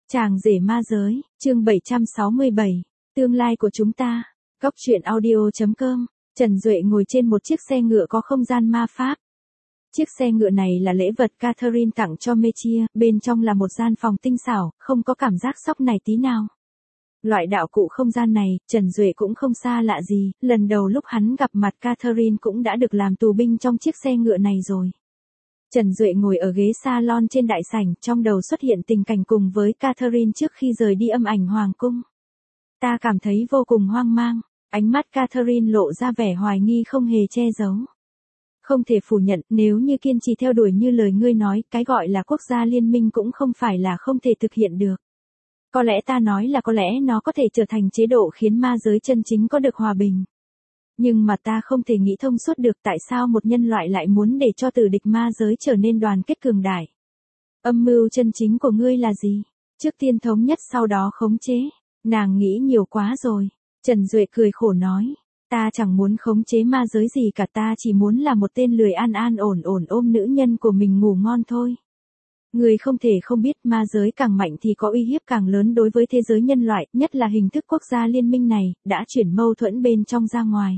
Chàng rể ma giới, chương 767, tương lai của chúng ta. Góc truyện audio.com. Trần Duệ ngồi trên một chiếc xe ngựa có không gian ma pháp. Chiếc xe ngựa này là lễ vật Catherine tặng cho Mechia, bên trong là một gian phòng tinh xảo, không có cảm giác sóc này tí nào. Loại đạo cụ không gian này, Trần Duệ cũng không xa lạ gì, lần đầu lúc hắn gặp mặt Catherine cũng đã được làm tù binh trong chiếc xe ngựa này rồi. Trần Duệ ngồi ở ghế salon trên đại sảnh, trong đầu xuất hiện tình cảnh cùng với Catherine trước khi rời đi âm ảnh hoàng cung. Ta cảm thấy vô cùng hoang mang, ánh mắt Catherine lộ ra vẻ hoài nghi không hề che giấu. Không thể phủ nhận, nếu như kiên trì theo đuổi như lời ngươi nói, cái gọi là quốc gia liên minh cũng không phải là không thể thực hiện được. Có lẽ ta nói là có lẽ nó có thể trở thành chế độ khiến ma giới chân chính có được hòa bình. Nhưng mà ta không thể nghĩ thông suốt được tại sao một nhân loại lại muốn để cho tử địch ma giới trở nên đoàn kết cường đại. Âm mưu chân chính của ngươi là gì? Trước tiên thống nhất sau đó khống chế. Nàng nghĩ nhiều quá rồi. Trần Duệ cười khổ nói. Ta chẳng muốn khống chế ma giới gì cả, ta chỉ muốn là một tên lười an an ổn ổn ôm nữ nhân của mình ngủ ngon thôi. Người không thể không biết ma giới càng mạnh thì có uy hiếp càng lớn đối với thế giới nhân loại, nhất là hình thức quốc gia liên minh này, đã chuyển mâu thuẫn bên trong ra ngoài.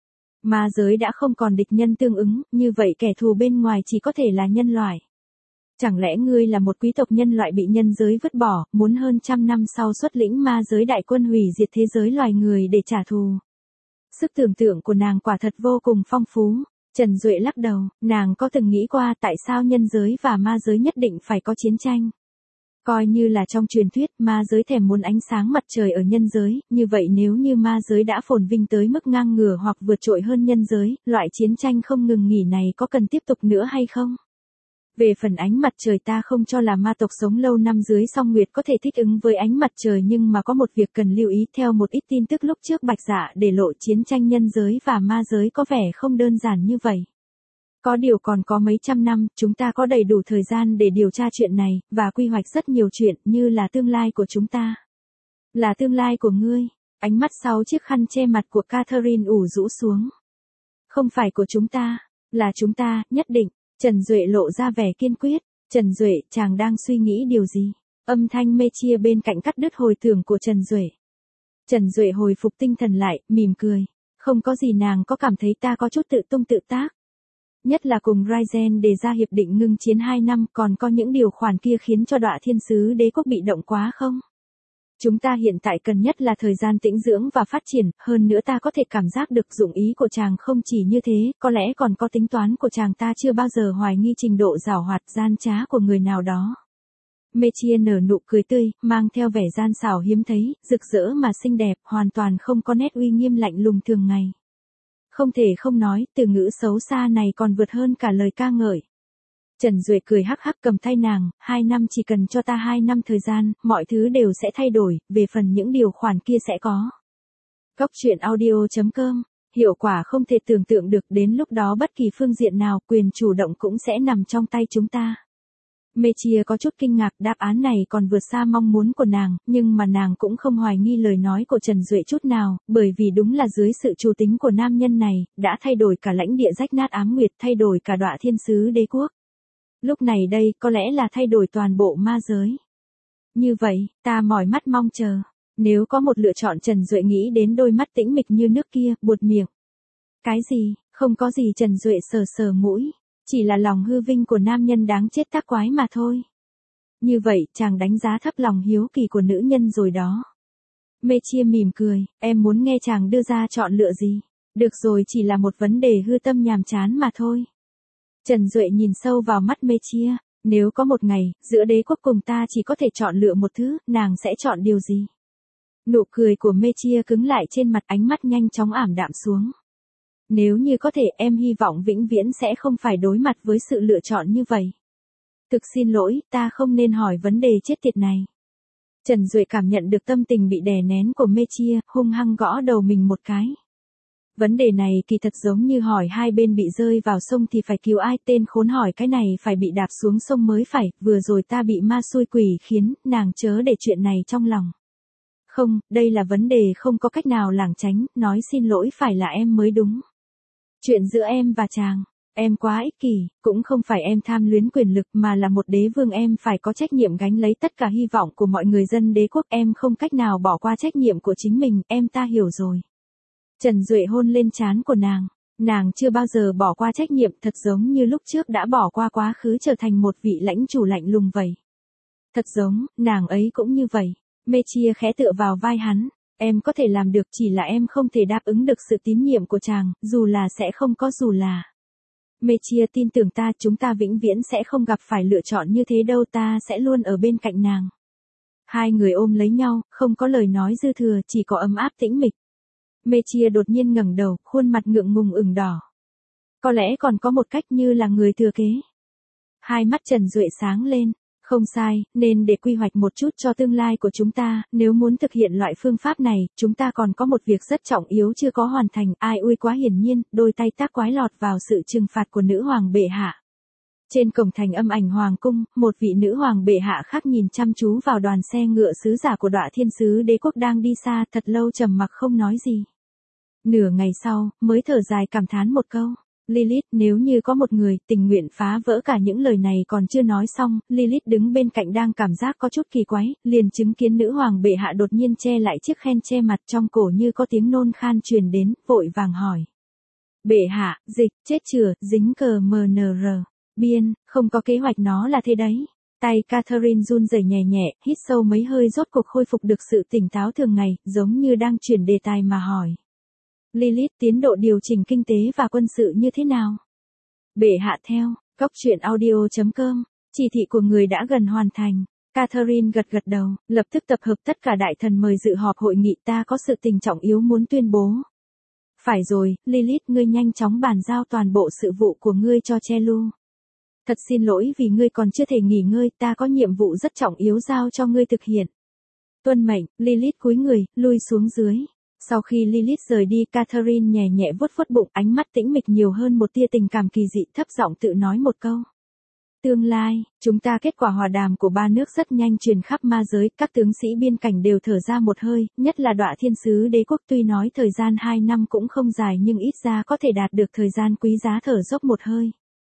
Ma giới đã không còn địch nhân tương ứng, như vậy kẻ thù bên ngoài chỉ có thể là nhân loại. Chẳng lẽ ngươi là một quý tộc nhân loại bị nhân giới vứt bỏ, muốn hơn 100 năm sau xuất lĩnh ma giới đại quân hủy diệt thế giới loài người để trả thù? Sức tưởng tượng của nàng quả thật vô cùng phong phú. Trần Duệ lắc đầu, nàng có từng nghĩ qua tại sao nhân giới và ma giới nhất định phải có chiến tranh? Coi như là trong truyền thuyết, ma giới thèm muốn ánh sáng mặt trời ở nhân giới, như vậy nếu như ma giới đã phồn vinh tới mức ngang ngửa hoặc vượt trội hơn nhân giới, loại chiến tranh không ngừng nghỉ này có cần tiếp tục nữa hay không? Về phần ánh mặt trời, ta không cho là ma tộc sống lâu năm dưới song nguyệt có thể thích ứng với ánh mặt trời, nhưng mà có một việc cần lưu ý, theo một ít tin tức lúc trước Bạch Dạ để lộ chiến tranh nhân giới và ma giới có vẻ không đơn giản như vậy. Có điều còn có mấy trăm năm, chúng ta có đầy đủ thời gian để điều tra chuyện này, và quy hoạch rất nhiều chuyện, như là tương lai của chúng ta. Là tương lai của ngươi. Ánh mắt sau chiếc khăn che mặt của Catherine ủ rũ xuống. Không phải của chúng ta, là chúng ta, nhất định. Trần Duệ lộ ra vẻ kiên quyết. Trần Duệ, chàng đang suy nghĩ điều gì? Âm thanh Mechia bên cạnh cắt đứt hồi tưởng của Trần Duệ. Trần Duệ hồi phục tinh thần lại, mỉm cười. Không có gì, nàng có cảm thấy ta có chút tự tung tự tác? Nhất là cùng Raizen đề ra hiệp định ngưng chiến 2 năm, còn có những điều khoản kia khiến cho Đọa Thiên Sứ Đế quốc bị động quá không? Chúng ta hiện tại cần nhất là thời gian tĩnh dưỡng và phát triển, hơn nữa ta có thể cảm giác được dụng ý của chàng không chỉ như thế, có lẽ còn có tính toán của chàng, ta chưa bao giờ hoài nghi trình độ giảo hoạt gian trá của người nào đó. Mechia nở nụ cười tươi, mang theo vẻ gian xảo hiếm thấy, rực rỡ mà xinh đẹp, hoàn toàn không có nét uy nghiêm lạnh lùng thường ngày. Không thể không nói, từ ngữ xấu xa này còn vượt hơn cả lời ca ngợi. Trần Duệ cười hắc hắc cầm tay nàng, 2 năm, chỉ cần cho ta 2 năm thời gian, mọi thứ đều sẽ thay đổi, về phần những điều khoản kia sẽ có. Góc truyện audio.com, hiệu quả không thể tưởng tượng được, đến lúc đó bất kỳ phương diện nào, quyền chủ động cũng sẽ nằm trong tay chúng ta. Mechia có chút kinh ngạc, đáp án này còn vượt xa mong muốn của nàng, nhưng mà nàng cũng không hoài nghi lời nói của Trần Duệ chút nào, bởi vì đúng là dưới sự chủ tính của nam nhân này, đã thay đổi cả lãnh địa rách nát ám nguyệt, thay đổi cả Đọa Thiên Sứ Đế quốc. Lúc này đây, có lẽ là thay đổi toàn bộ ma giới. Như vậy, ta mỏi mắt mong chờ. Nếu có một lựa chọn, Trần Duệ nghĩ đến đôi mắt tĩnh mịch như nước kia, buột miệng. Cái gì? Không có gì. Trần Duệ sờ sờ mũi. Chỉ là lòng hư vinh của nam nhân đáng chết tác quái mà thôi. Như vậy, chàng đánh giá thấp lòng hiếu kỳ của nữ nhân rồi đó. Mechia mỉm cười, em muốn nghe chàng đưa ra chọn lựa gì? Được rồi, chỉ là một vấn đề hư tâm nhàm chán mà thôi. Trần Duệ nhìn sâu vào mắt Mechia, nếu có một ngày, giữa đế quốc cùng ta chỉ có thể chọn lựa một thứ, nàng sẽ chọn điều gì? Nụ cười của Mechia cứng lại trên mặt, ánh mắt nhanh chóng ảm đạm xuống. Nếu như có thể, em hy vọng vĩnh viễn sẽ không phải đối mặt với sự lựa chọn như vậy. Thực xin lỗi, ta không nên hỏi vấn đề chết tiệt này. Trần Duệ cảm nhận được tâm tình bị đè nén của Mechia, hung hăng gõ đầu mình một cái. Vấn đề này kỳ thật giống như hỏi hai bên bị rơi vào sông thì phải cứu ai, tên khốn hỏi cái này phải bị đạp xuống sông mới phải, vừa rồi ta bị ma xui quỷ khiến, nàng chớ để chuyện này trong lòng. Không, đây là vấn đề không có cách nào lảng tránh, nói xin lỗi phải là em mới đúng. Chuyện giữa em và chàng, Em quá ích kỷ, cũng không phải em tham luyến quyền lực mà là một đế vương em phải có trách nhiệm gánh lấy tất cả hy vọng của mọi người dân đế quốc. Em không cách nào bỏ qua trách nhiệm của chính mình, ta hiểu rồi. Trần Duệ hôn lên trán của nàng chưa bao giờ bỏ qua trách nhiệm, thật giống như lúc trước đã bỏ qua quá khứ trở thành một vị lãnh chủ lạnh lùng vậy. Thật giống, nàng ấy cũng như vậy. Mê Chia khẽ tựa vào vai hắn. Em có thể làm được, chỉ là em không thể đáp ứng được sự tín nhiệm của chàng, dù là sẽ không có dù là. Mê Chia tin tưởng ta, chúng ta vĩnh viễn sẽ không gặp phải lựa chọn như thế đâu, ta sẽ luôn ở bên cạnh nàng. Hai người ôm lấy nhau, không có lời nói dư thừa, chỉ có ấm áp tĩnh mịch. Mê Chia đột nhiên ngẩng đầu, khuôn mặt ngượng ngùng ửng đỏ. Có lẽ còn có một cách, như là người thừa kế. Hai mắt Trần Duệ sáng lên. Không sai, nên để quy hoạch một chút cho tương lai của chúng ta, nếu muốn thực hiện loại phương pháp này, chúng ta còn có một việc rất trọng yếu chưa có hoàn thành. Ai ui, quá hiển nhiên, đôi tay tác quái lọt vào sự trừng phạt của nữ hoàng bệ hạ. Trên cổng thành Âm Ảnh Hoàng cung, một vị nữ hoàng bệ hạ khác nhìn chăm chú vào đoàn xe ngựa sứ giả của Đọa Thiên Sứ Đế quốc đang đi xa, thật lâu trầm mặc không nói gì. Nửa ngày sau, mới thở dài cảm thán một câu. Lilith, nếu như có một người tình nguyện phá vỡ cả những lời này. Còn chưa nói xong, Lilith đứng bên cạnh đang cảm giác có chút kỳ quái, liền chứng kiến nữ hoàng bệ hạ đột nhiên che lại chiếc khen che mặt, trong cổ như có tiếng nôn khan truyền đến, vội vàng hỏi. Bệ hạ, dịch, chết chửa, dính cờ MNR. Biên, không có kế hoạch, nó là thế đấy. Tay Catherine run rẩy nhẹ nhẹ, hít sâu mấy hơi rốt cuộc khôi phục được sự tỉnh táo thường ngày, giống như đang chuyển đề tài mà hỏi. Lilith, tiến độ điều chỉnh kinh tế và quân sự như thế nào? Bệ hạ theo, goctruyện.audio.com, chỉ thị của người đã gần hoàn thành. Catherine gật gật đầu, lập tức tập hợp tất cả đại thần mời dự họp hội nghị, ta có sự tình trọng yếu muốn tuyên bố. Phải rồi, Lilith, ngươi nhanh chóng bàn giao toàn bộ sự vụ của ngươi cho Chelu. Thật xin lỗi vì ngươi còn chưa thể nghỉ ngơi, ta có nhiệm vụ rất trọng yếu giao cho ngươi thực hiện. Tuân mệnh, Lilith cúi người, lui xuống dưới. Sau khi Lilith rời đi, Catherine nhẹ nhẹ vuốt vuốt bụng, ánh mắt tĩnh mịch nhiều hơn một tia tình cảm kỳ dị, thấp giọng tự nói một câu. Tương lai, chúng ta kết quả hòa đàm của ba nước rất nhanh truyền khắp ma giới, các tướng sĩ biên cảnh đều thở ra một hơi, nhất là Đọa Thiên Sứ Đế quốc, tuy nói thời gian 2 năm cũng không dài nhưng ít ra có thể đạt được thời gian quý giá thở dốc một hơi.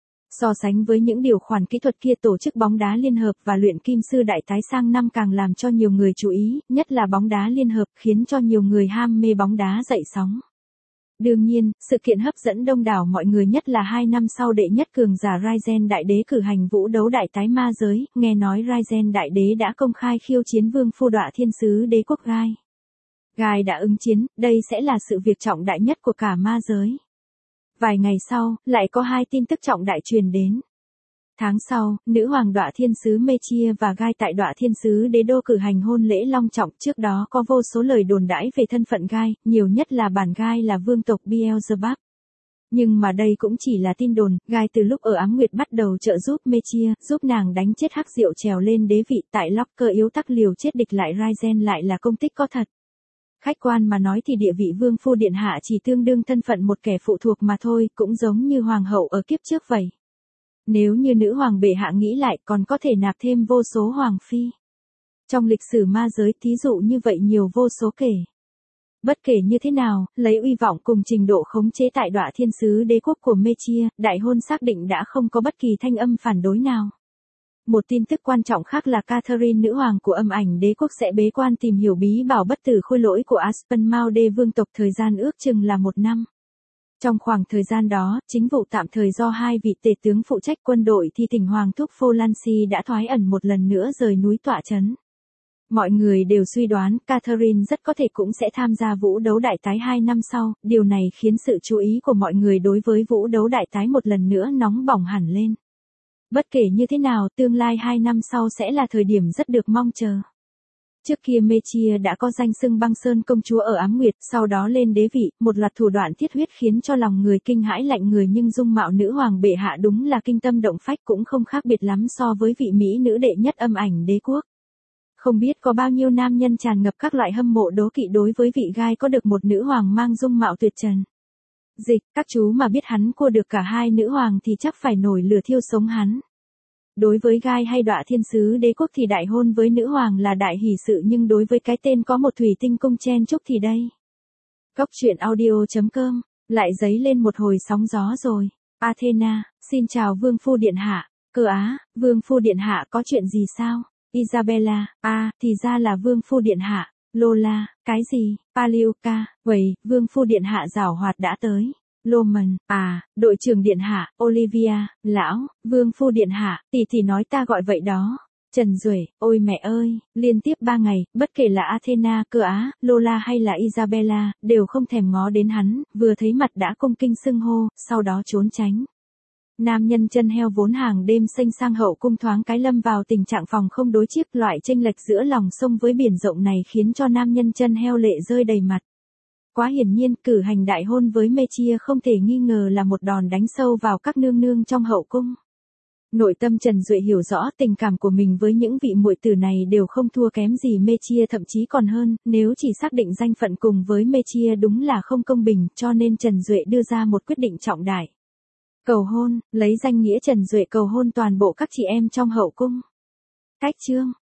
So sánh với những điều khoản kỹ thuật kia, tổ chức bóng đá liên hợp và luyện kim sư đại tái sang năm càng làm cho nhiều người chú ý, nhất là bóng đá liên hợp khiến cho nhiều người ham mê bóng đá dậy sóng. Đương nhiên, sự kiện hấp dẫn đông đảo mọi người nhất là 2 năm sau đệ nhất cường giả Raizen Đại Đế cử hành vũ đấu đại tái ma giới, nghe nói Raizen Đại Đế đã công khai khiêu chiến vương phu Đọa Thiên Sứ Đế quốc Gai. Gai đã ứng chiến, đây sẽ là sự việc trọng đại nhất của cả ma giới. Vài ngày sau, lại có 2 tin tức trọng đại truyền đến. Tháng sau, nữ hoàng Đọa Thiên Sứ Mê Chia và Gai tại Đọa Thiên Sứ Đế đô cử hành hôn lễ long trọng, trước đó có vô số lời đồn đãi về thân phận Gai, nhiều nhất là bản Gai là vương tộc Beelzebub. Nhưng mà đây cũng chỉ là tin đồn, Gai từ lúc ở Ám Nguyệt bắt đầu trợ giúp Mê Chia, giúp nàng đánh chết Hắc Diệu trèo lên đế vị, tại Locker yếu tắc liều chết địch lại Raizen lại là công tích có thật. Khách quan mà nói thì địa vị vương phu điện hạ chỉ tương đương thân phận một kẻ phụ thuộc mà thôi, cũng giống như hoàng hậu ở kiếp trước vậy. Nếu như nữ hoàng bệ hạ nghĩ lại còn có thể nạp thêm vô số hoàng phi. Trong lịch sử ma giới thí dụ như vậy nhiều vô số kể. Bất kể như thế nào, lấy uy vọng cùng trình độ khống chế tại Đọa Thiên Sứ Đế quốc của Mê Chia, đại hôn xác định đã không có bất kỳ thanh âm phản đối nào. Một tin tức quan trọng khác là Catherine nữ hoàng của Âm Ảnh Đế quốc sẽ bế quan tìm hiểu bí bảo bất tử khôi lỗi của Asphenmaude vương tộc, thời gian ước chừng là 1 năm. Trong khoảng thời gian đó, chính vụ tạm thời do 2 vị tể tướng phụ trách quân đội thì thỉnh hoàng thúc Folansi đã thoái ẩn một lần nữa rời núi tọa trấn. Mọi người đều suy đoán Catherine rất có thể cũng sẽ tham gia vũ đấu đại tái 2 năm sau, điều này khiến sự chú ý của mọi người đối với vũ đấu đại tái một lần nữa nóng bỏng hẳn lên. Bất kể như thế nào, tương lai 2 năm sau sẽ là thời điểm rất được mong chờ. Trước kia Mê Chia đã có danh xưng Băng Sơn công chúa ở Ám Nguyệt, sau đó lên đế vị, một loạt thủ đoạn thiết huyết khiến cho lòng người kinh hãi lạnh người, nhưng dung mạo nữ hoàng bệ hạ đúng là kinh tâm động phách, cũng không khác biệt lắm so với vị mỹ nữ đệ nhất Âm Ảnh Đế quốc. Không biết có bao nhiêu nam nhân tràn ngập các loại hâm mộ đố kỵ đối với vị Gai có được một nữ hoàng mang dung mạo tuyệt trần. Dịch, các chú mà biết hắn cua được cả 2 nữ hoàng thì chắc phải nổi lửa thiêu sống hắn. Đối với Gai hay Đọa Thiên Sứ Đế quốc thì đại hôn với nữ hoàng là đại hỷ sự, nhưng đối với cái tên có một thủy tinh cung chen chúc thì đây. Goctruyện.audio.com, lại dấy lên một hồi sóng gió rồi. Athena, xin chào Vương Phu Điện Hạ. Cơ á, Vương Phu Điện Hạ có chuyện gì sao? Isabella, thì ra là Vương Phu Điện Hạ. Lola, cái gì? Palioka, vậy, Vương Phu Điện Hạ giảo hoạt đã tới. Loman, đội trưởng Điện Hạ. Olivia, lão, Vương Phu Điện Hạ, tỷ nói ta gọi vậy đó. Trần Duệ, ôi mẹ ơi, liên tiếp 3 ngày, bất kể là Athena, Cơ á, Lola hay là Isabella, đều không thèm ngó đến hắn, vừa thấy mặt đã cung kinh xưng hô, sau đó trốn tránh. Nam nhân chân heo vốn hàng đêm xênh sang hậu cung thoáng cái lâm vào tình trạng phòng không đối chiếc, loại chênh lệch giữa lòng sông với biển rộng này khiến cho nam nhân chân heo lệ rơi đầy mặt. Quá hiển nhiên, cử hành đại hôn với Mechia không thể nghi ngờ là một đòn đánh sâu vào các nương nương trong hậu cung. Nội tâm Trần Duệ hiểu rõ tình cảm của mình với những vị muội tử này đều không thua kém gì Mechia, thậm chí còn hơn, nếu chỉ xác định danh phận cùng với Mechia đúng là không công bình, cho nên Trần Duệ đưa ra một quyết định trọng đại. Cầu hôn, lấy danh nghĩa Trần Duệ cầu hôn toàn bộ các chị em trong hậu cung. Cách chương